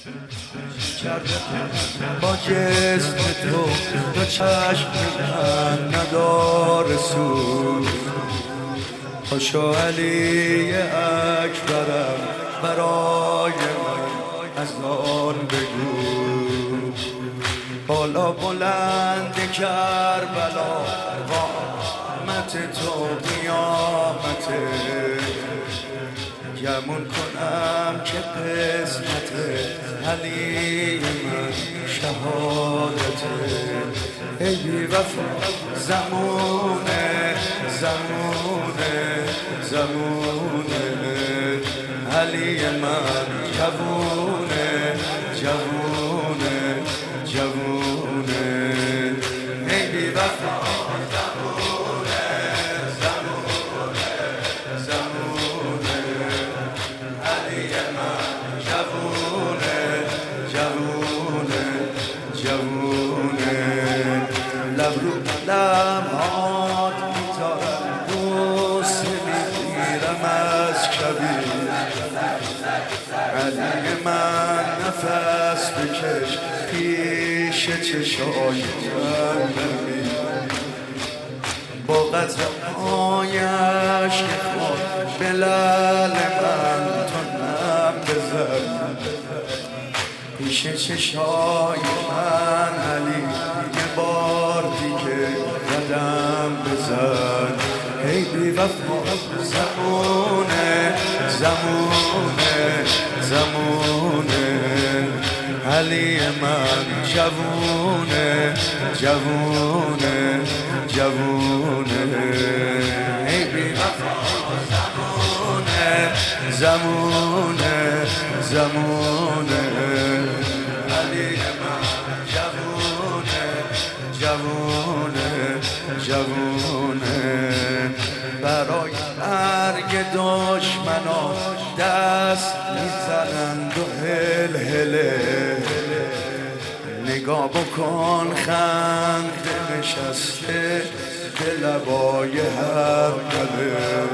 کرده با جسم تو چشم من نداره سود. پاشو علی اکبرم برای من از آن بگو. بالا بلند کربلا قامت تو قیامته. گمون کنم که قسمت علی من شهادته. ای بی وفا زمونه زمونه زمونه علی من جوونه جوونه جوونه. ای بی وفا زمونه زمونه زمونه علی من جوونه جوونه جوونه. لب رو لمحات میذارم دوست میگیرم از کبیر. علی من نفس بکش پیش چشای من ببین. با قطرهایش خود به لعل من تو نم بزن. پیش چشای من علی یه بار دیگه قدم بزن. ای بی وفا زمونه زمونه زمونه علی من جوونه جوونه جوونه. ای بی وفا زمونه زمونه زمونه علی من جوونه جوونه جوونه. برای مرگ دشمنان دست میزنند و هل هله. نگاه بکن خنده نشسته به لبای هر گله.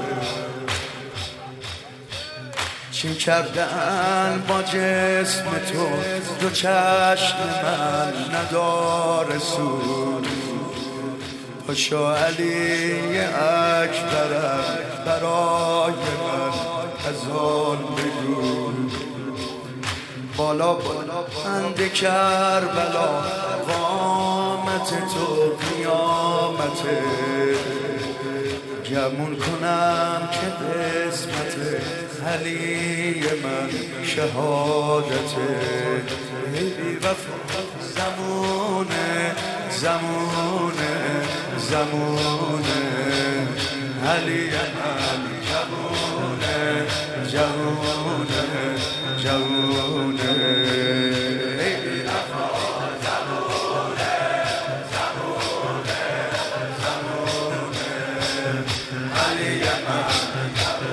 چین کردن با جسم تو چشم من نداره سود. پاشو علی اکبرم برای من از آن بگو. بالا بلند کربلا قامت تو قیامته. گمون کنم که قسمت علی من شهادته. ای بی وفا زمونه زمونه زمونه علی من جوونه جوونه جوونه. ای بی وفا زمونه زمونه زمونه علی من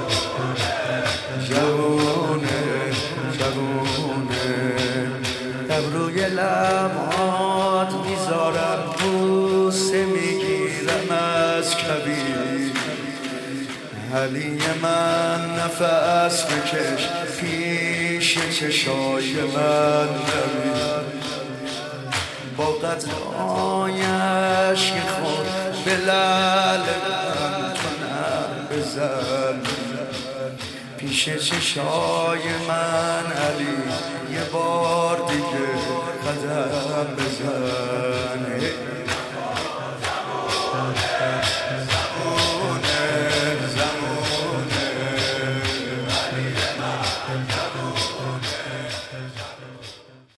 جوونه جوونه. لب روی لبات میذارم بوسه میگیرم از کبیر. علی من نفس بکش پیش چشای من ببین. با قطرهایش خود به لعل من تو نم بزن. پیش چشای من علی یه بار دیگه قدم بزن.